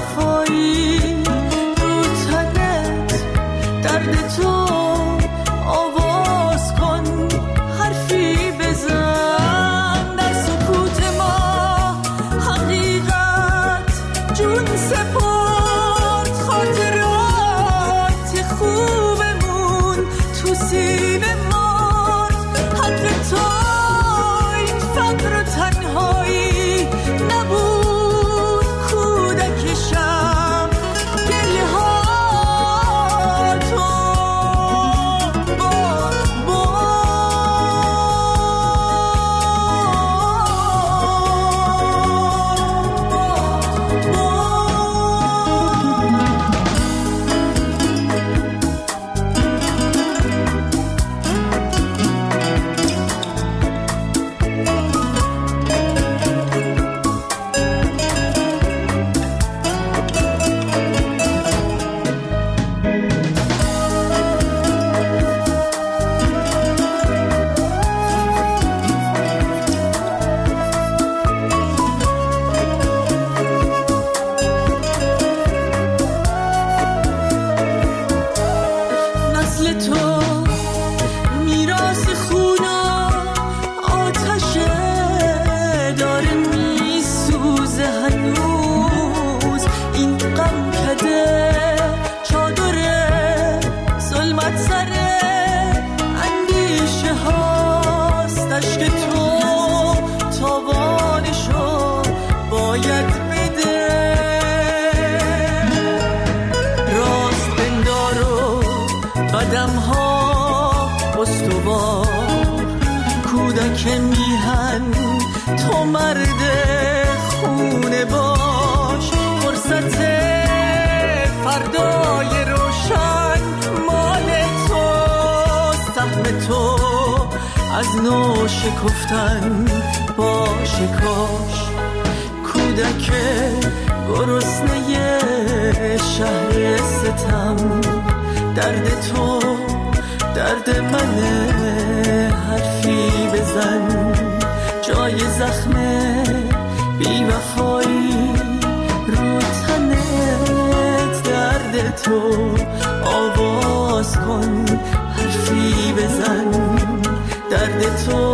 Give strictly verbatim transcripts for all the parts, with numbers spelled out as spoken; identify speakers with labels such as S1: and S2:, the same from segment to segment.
S1: بی‌وفایی رو تنت، درد تو آواز کن، حرفی بزن در سکوت ما، حقیقت جون سپرد، خاطرات خوبمون تو سینه ماند، حق تو این فقر و تنهایی نبود کودکشم، گریه ها تو بار نسل تو میراث خونا آتشه داره میسوزه هنوز، این غم کده چادره ظلمت سره اندیشه هاست، اشک تو تاوانشو باید بده، راست بندار و قدم ها استوار، کودک میهن تو مرد خونه باش، فرصت فردای روشن مال تو، سهم تو از نو شکفتن باشه کاش، کودک گرسنه شهر ستم، درد تو درد منه، حرفی بزن جای زخم بی‌وفایی رو تنت، درد تو آواز کن، حرفی بزن درد تو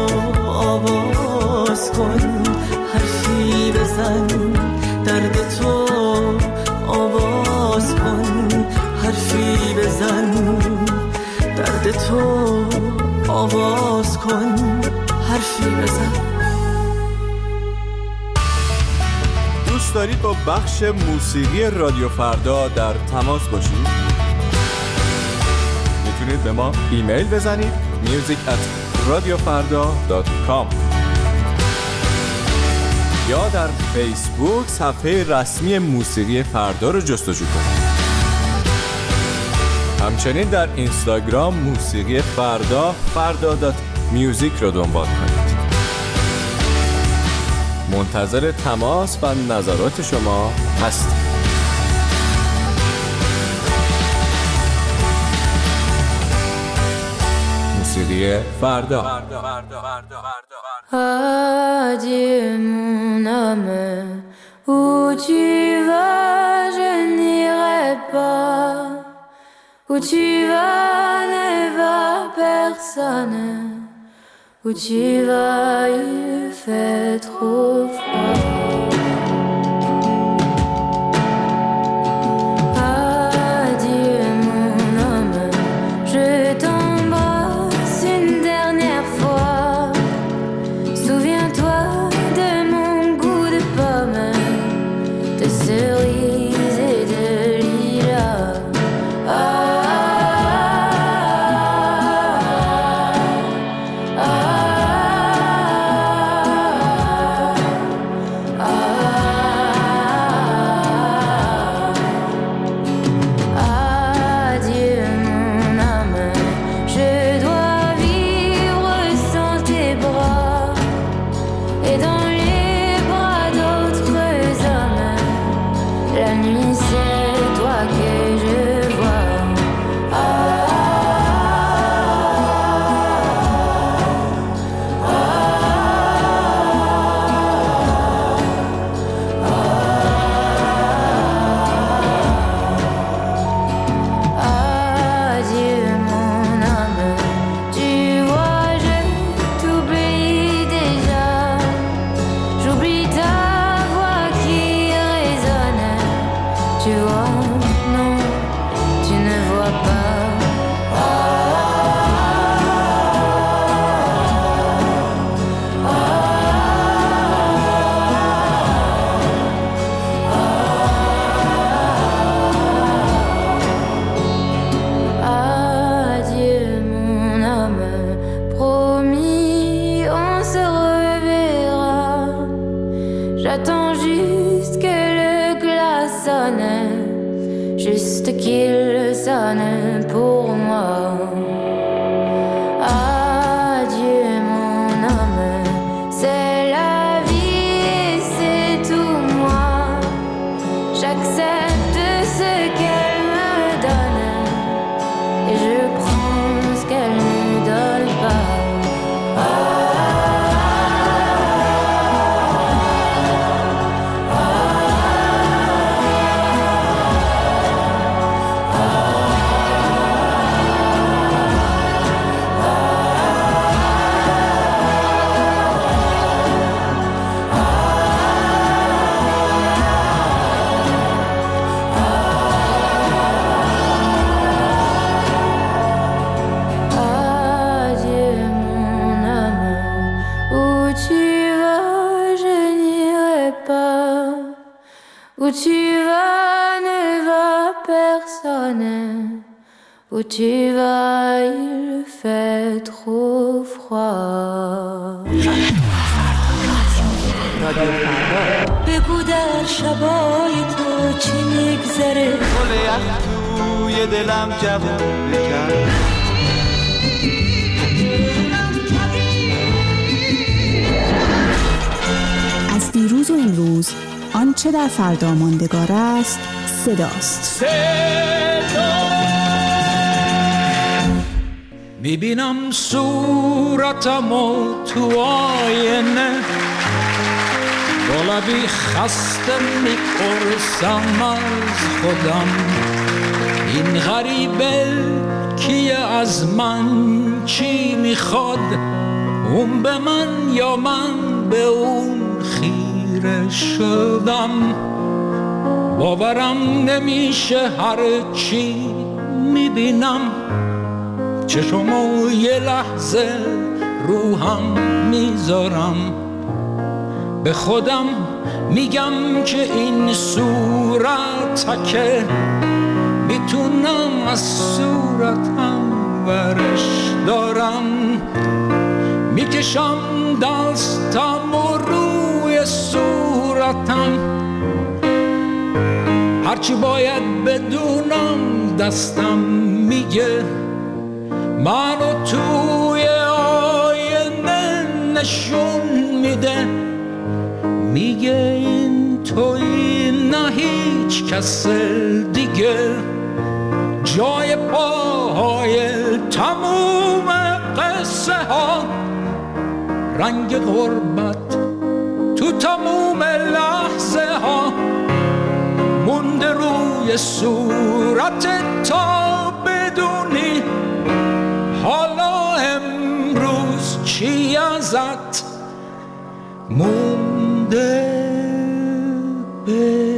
S1: آواز کن، حرفی بزن درد تو آواز کن، حرفی بزن درد تو آواز کن، حرفی بزن.
S2: دوست دارید با بخش موسیقی رادیو فردا در تماس باشید؟ میتونید به ما ایمیل بزنید music at radiofarda dot com یا در فیسبوک صفحه رسمی موسیقی فردا رو جستجو کنید. همچنین در اینستاگرام موسیقی فردا فردا دات میوزیک رو دنبال کنید. منتظر تماس و نظرات شما هستیم. موسیقی فردا.
S3: Adieu mon âme, où tu vas je n'irai pas, où tu vas ne va personne, où tu vas il fait trop froid. Adieu mon âme, je t'embrasse une dernière fois. Souviens-toi de mon goût de pomme, de cerise et de lilas. Ah, Où tu vas ne va personne. Où tu vas il fait trop froid. بگو در شبای تو چی میگذره
S1: گل یخ توی دلم جوون بکرد
S4: از دیروز و امروز آنچه در فردا ماندگار است صداست. صدا
S5: میبینم صورتمو تو آینه با لبی خسته میپرسم از خودم این غریبه کیه از من چی میخواد اون به من یا من به اون خیره شدم باورم نمیشه هر چی میبینم چشمو یه لحظه روحم میذارم به خودم میگم که این صورت که میتونم از صورتم ورش دارم میکشم دستم و روی صورتم هرچی باید بدونم دستم میگه منو توی آینه نشون میده میگه این توی نه هیچ کس دیگه جای پاهای تموم قصه ها رنگ غربت تو تموم لحظه ها مونده روی صورت تا بدونی حالا امروز چی ازت مونده به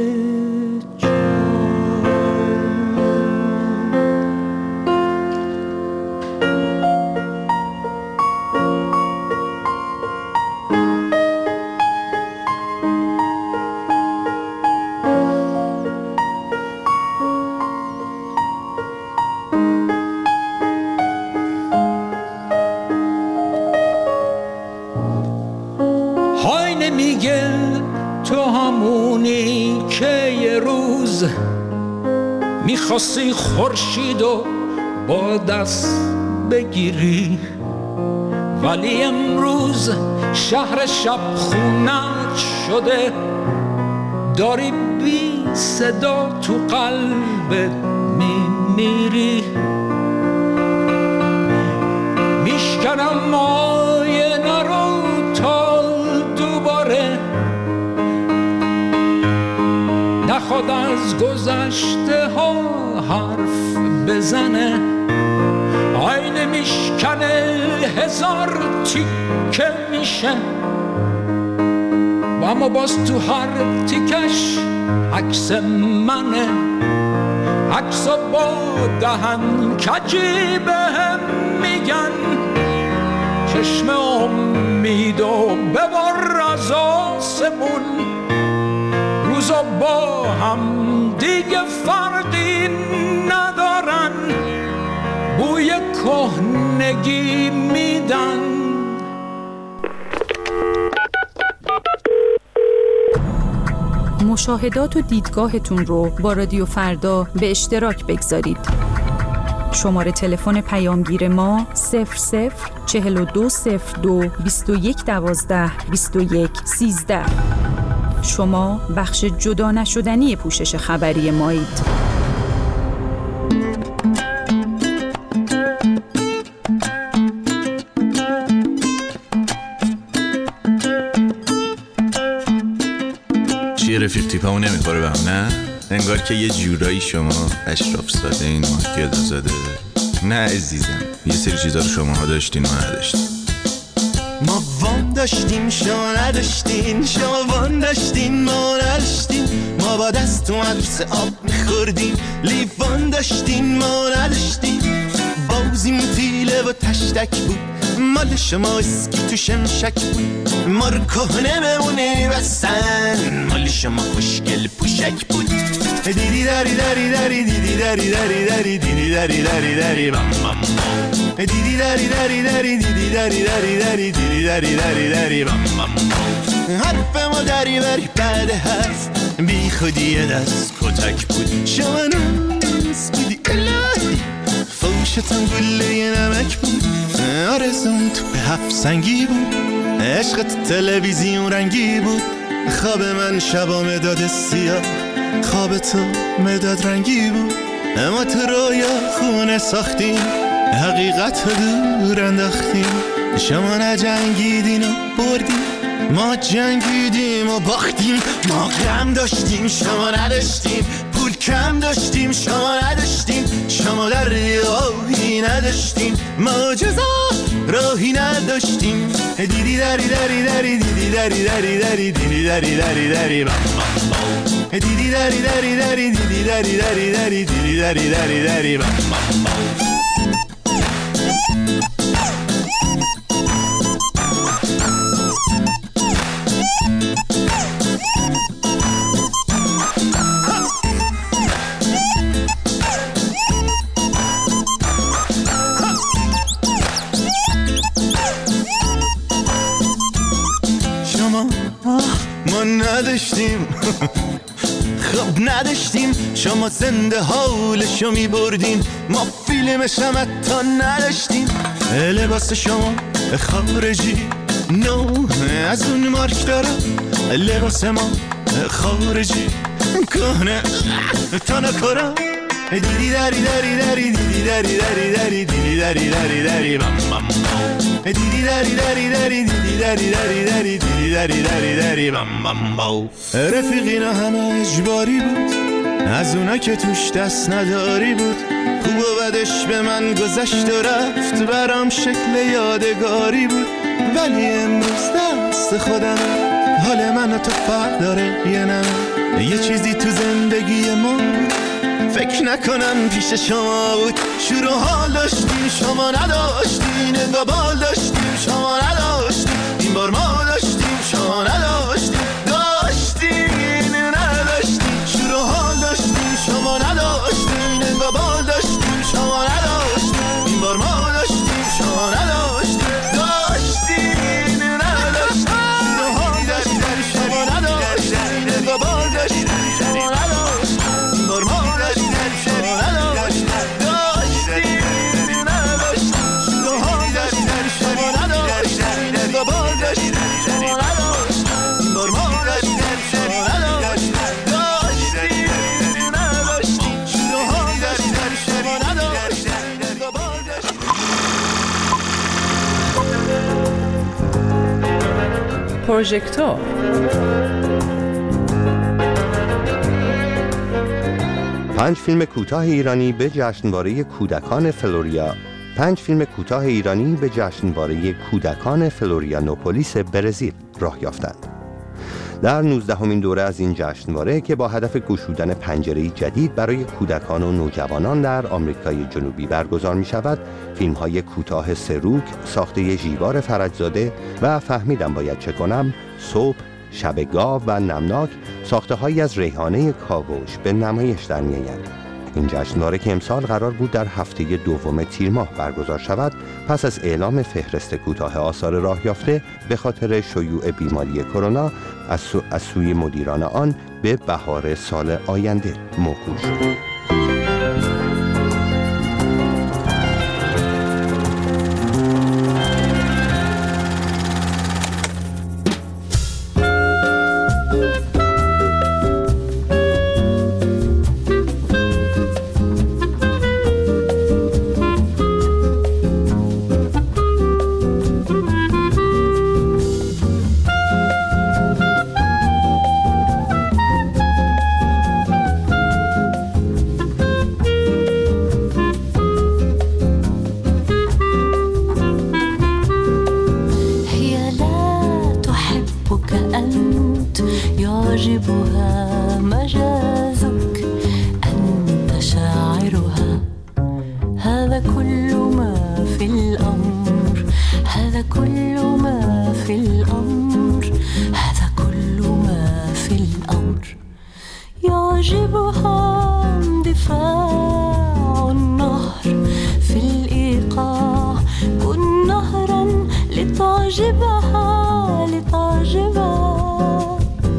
S5: میگه تو همونی که یه روز میخواستی خورشید و با دست بگیری ولی امروز شهر شب خونت شده داری بی صدا تو قلبت میمیری میشکنم آینه رو تا دوباره نخواد از گذشته ها حرف بزنه آینه میشکنه هزار تیکه میشه و اما باز تو هر تیکش عکس منه عکسا با دهن کجی بهم میگن چشم امید و ببر از آسمون روزا با هم دیگه فرقی ندارن بوی کهنگی میدن
S4: مشاهدات و دیدگاهتون رو با رادیو فردا به اشتراک بگذارید. شماره تلفن پیامگیر ما صفر صفر چهل و دو صفر دو بیست و یک دوازده بیست و یک سیزده. شما بخش جدا نشدنی پوشش خبری مایید.
S6: چیه رفیق تیپمو نمیخوره به هم نه؟ انگار که یه جورایی شما اشراف زاده این ما پیاده زاده. نه عزیزم یه سری چیزا رو شماها داشتین ما نداشتین.
S7: ما وام داشتیم شما نداشتین شما وام داشتین ما نداشتین ما با دست تو عروس آب میخوردیم لیوان داشتین ما نداشتین بازیم تیله و تشتک بود مال شما اسکی تو شمشک بود، ما رو کهنه بمونه بستن. مال شما خوشگل پوشک بود. دیدی داری داری داری دیدی داری داری داری دیدی داری داری داری بام بام بام. دیدی داری داری داری دیدی داری داری داری دیدی داری داری داری بام بام بام. حرف ما داری بری بعد حرف بی خودی دست کتک بود. شما نوز بودی الهی فوشتم گله نمک بود. آرزون تو به هفت سنگی بود، عشقت تلویزیون رنگی بود. خواب من شبا مداد سیاه، خواب تو مداد رنگی بود. اما تو رویا خونه ساختیم، حقیقت رو دور انداختیم. شما نجنگیدین و بردیم، ما جنگیدیم و باختیم. ما غم داشتیم شما نداشتیم، پول کم داشتیم شما نداشتیم. شما در راهی نداشتیم، ما جزا راهی نداشتیم. دیدی داری داری داری دیدی داری داری داری دیدی داری داری داری بام بام بام. دیدی داری داری داری دیدی داری داری داری دیدی داری داری داری بام بام بام. ما نداشتیم خب نداشتیم، شما زنده حالشو می بردین، ما فیلمش هم حتی نداشتیم. لباس شما خارجی نو از اون مارک داره، لباس ما خارجی کهنه تا نکارم. دیدی داری داری داری دیدی داری داری داری دیدی داری داری داری بام بام بام. دیدی داری داری داری دیدی داری داری داری دیدی داری داری داری بام بام بام. رفیقینا همه اجباری بود، از اونا که توش دست نداری بود. خوب و بدش به من گذشت و رفت، برام شکل یادگاری بود. ولی امروز دست خودم، حال من و تو فرق داره یه نمه. یه چیزی تو زندگی ما فکر نکنم پیش شما بود. شور و حال داشتیم شما نداشتین، انگار بال داشتیم شما نداشتین. این بار ما داشتیم شما نداشتین، داشتین نداشتین. شور و حال داشتیم شما نداشتین، انگار بال داشتیم شما نداشتین. این بار ما داشتیم شما نداشتین، داشتین نداشتین. شور و حال داشتیم شما نداشتین، انگار بال داشتیم شما نداشتین. این بار ما
S8: پروژکتور.
S9: پنج فیلم کوتاه ایرانی به جشنواره کودکان فلوریا پنج فیلم کوتاه ایرانی به جشنواره کودکان فلوریانوپولیس برزیل راه یافتند. در نوزدهمین دوره از این جشنواره که با هدف گشودن پنجره‌ای جدید برای کودکان و نوجوانان در آمریکای جنوبی برگزار می شود، فیلم های کوتاه سروک ساخته ژیوار فرجزاده و فهمیدم باید چه کنم، صبح، شب گاو و نمناک ساخته هایی از ریحانه کاوش به نمایش در می آیند. این جشنواره که امسال قرار بود در هفته دوم تیر ماه برگزار شود، پس از اعلام فهرست کوتاه آثار راه یافته به خاطر شیوع بیماری کرونا از, سو... از سوی مدیران آن به بهار سال آینده موکول شد.
S3: يعجبها لتعجبها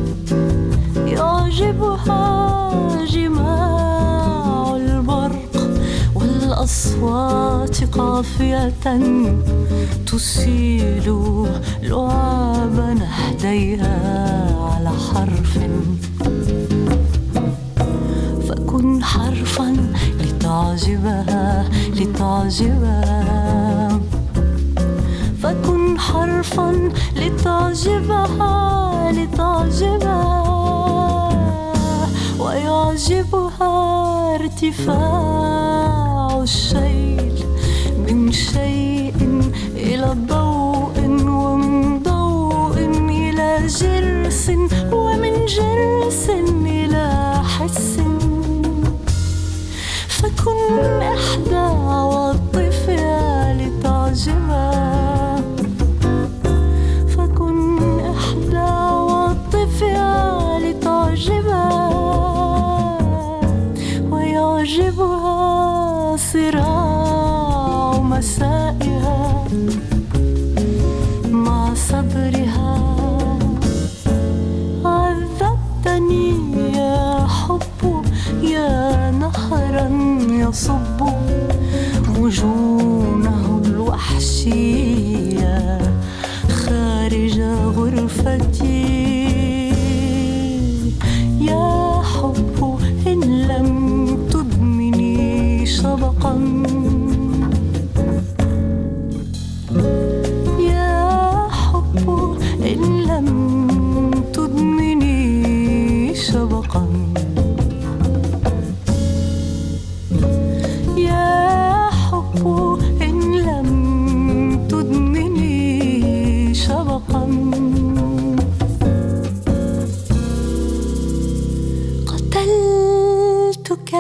S3: يعجبها جماع البرق والأصوات قافية تسيل لعاب نهديها على حرف فكن حرفا لتعجبها لتعجبها فكن حرفا لتعجبها لتعجبها ويعجبها ارتفاع الشيء من شيء إلى ضوء ومن ضوء إلى جرس ومن جرس إلى حس فكن إحدى عواطفها لتعجبها فكن إحدى عواطفها لتعجبها ويعجبها صراع مسائها مع صبرها عذبتني يا حب يا نهرا يصب مجونه الوحشية خارج غرفتي يا حب إن لم تدمني شبقا يا حب إن لم تدمني شبقا يا حب إن لم تدمني شبقا قتلتك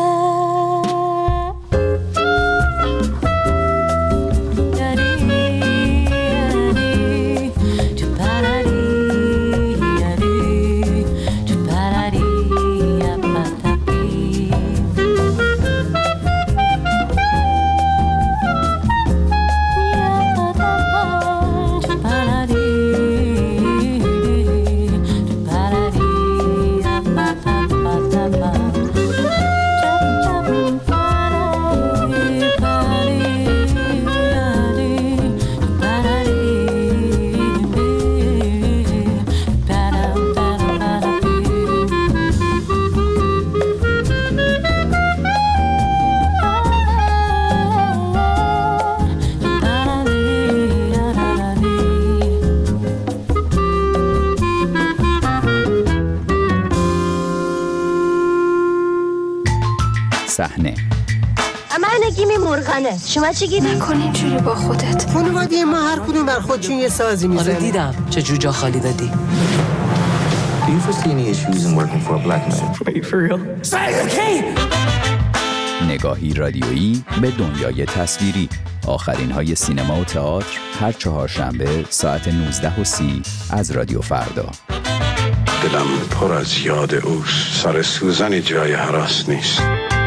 S8: صحنه
S10: من نگیم مرغانه. شما چی گیدی؟
S11: نکن اینجوری با خودت.
S12: خانواده ما هر کدوم بر خودشون یه سازی میزنه.
S13: آره دیدم چه جوجا خالی دادی.
S14: Do you foresee any issues in working for a black man?
S13: Wait, for real? Say okay.
S8: نگاهی رادیویی به دنیای تصویری. آخرین های سینما و تئاتر هر چهارشنبه ساعت نوزده و سی از رادیو فردا.
S15: دلم پر از یاد اوست. سر سوزنی جای هراس نیست.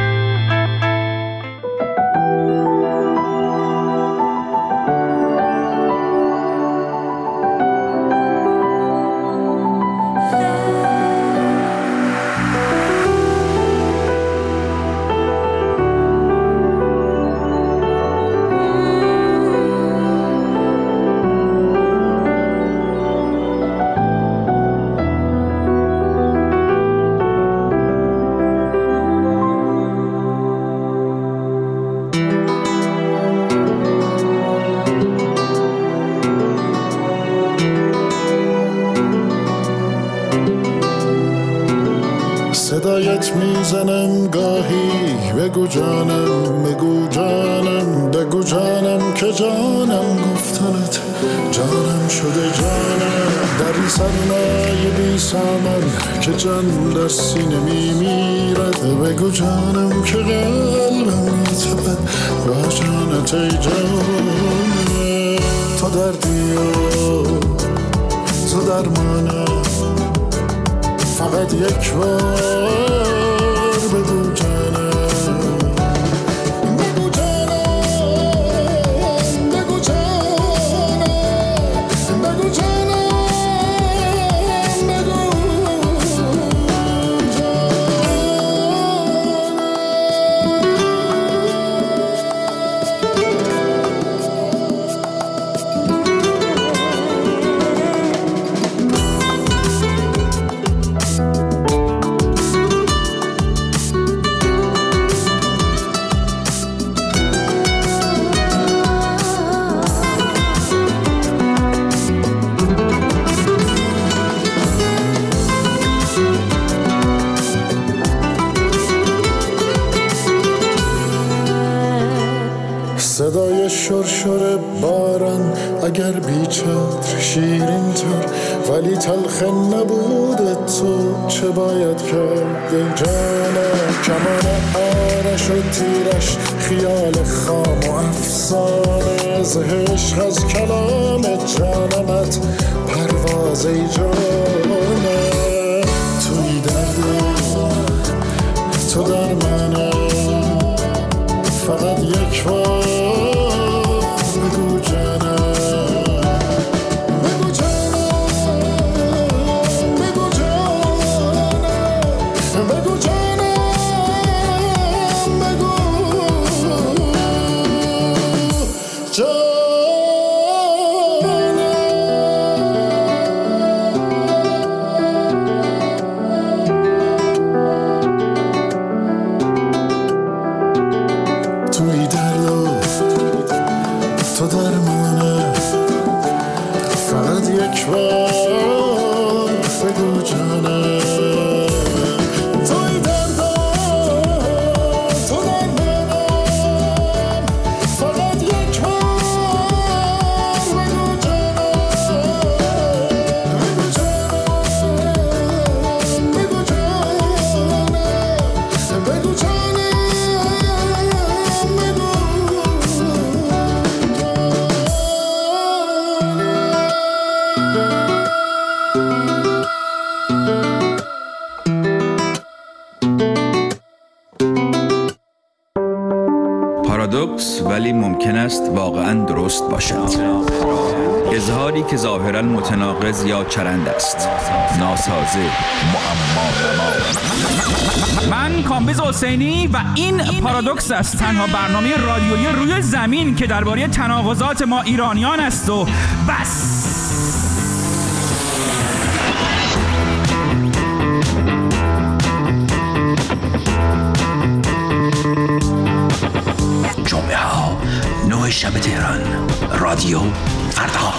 S16: صدایت میزنم گاهی بگو جانم بگو جانم بگو جانم که جانم گفتنت جانم شده جانم در این سرمایه بی سامن که جان در سینه میمیرد بگو جانم که قلبم میتپد با جانت ای جانم تو دردی و تو درمانم فقط یک بار بگو جانم بگو جانم بگو جانم صدای شرشر باران اگر بیچتر شیرین تر ولی تلخ نبود تو چه باید کرد دل جانم کمان آرش و تیرش خیال خام و افسانه زهش از کلام جانمت پرواز ای جانه توی درد تو در منه فقط یک بار بگو جانم بگو جانم بگو جانم بگو جانم بگو جانم توی درد تو درمانه فقط یک بار بگو جانم توی درد تو درمانه فقط یک بار بگو جانم بگو جانم بگو جانم بگو جانم
S11: پارادوکس ولی ممکن است واقعا درست باشد. اظهاری که ظاهرا متناقض یا چرند است، ناسازه، معما نما.
S5: من کامبیز حسینی و این پارادوکس است، تنها برنامه رادیویی روی زمین که درباره تناقضات ما ایرانیان است و بس.
S17: جمعه ها نه شب تهران، رادیو فردا.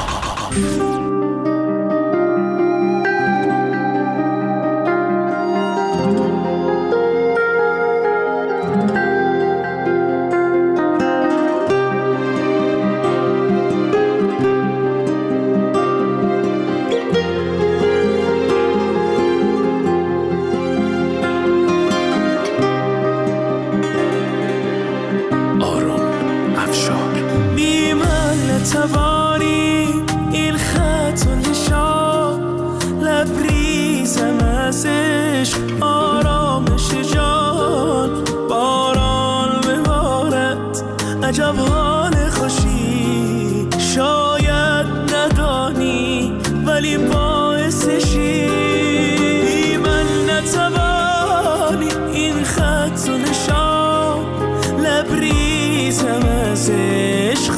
S18: توانی این خط و نشان لبریزم از عشق آرامش جان باران ببارد عجب حال خوشی شاید ندانی ولی باعثشی من نتوانی این خط و نشان لبریزم از عشق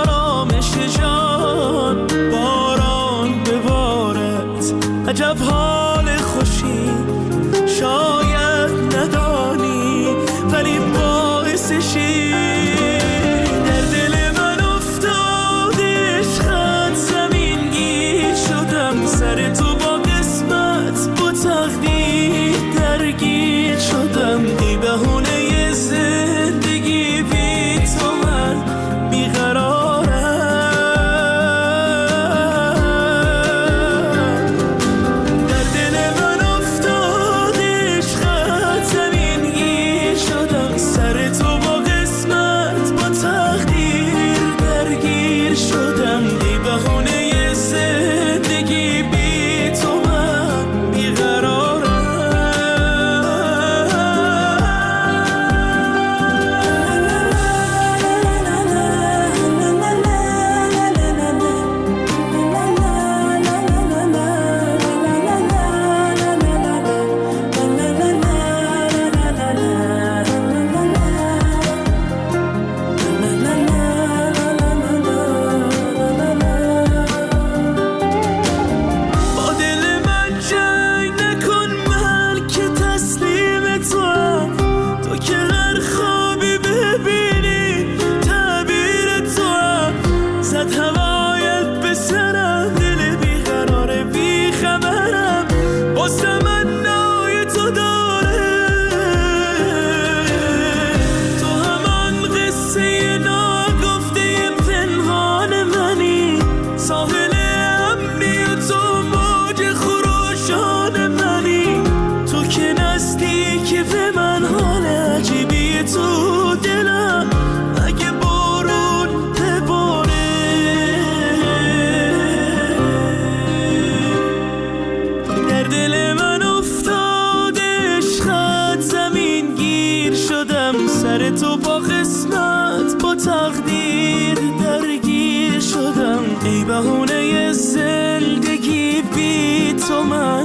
S18: جان باران ببارد عجب حال خوشی شاید ندانی ولی باعثشی در دل من افتاد عشقت زمین گیر شدم سر تو با قسمت با تقدیر درگیر شدم ای بهونه زندگی بی تو من بیقرار بهونه زندگی بی تو من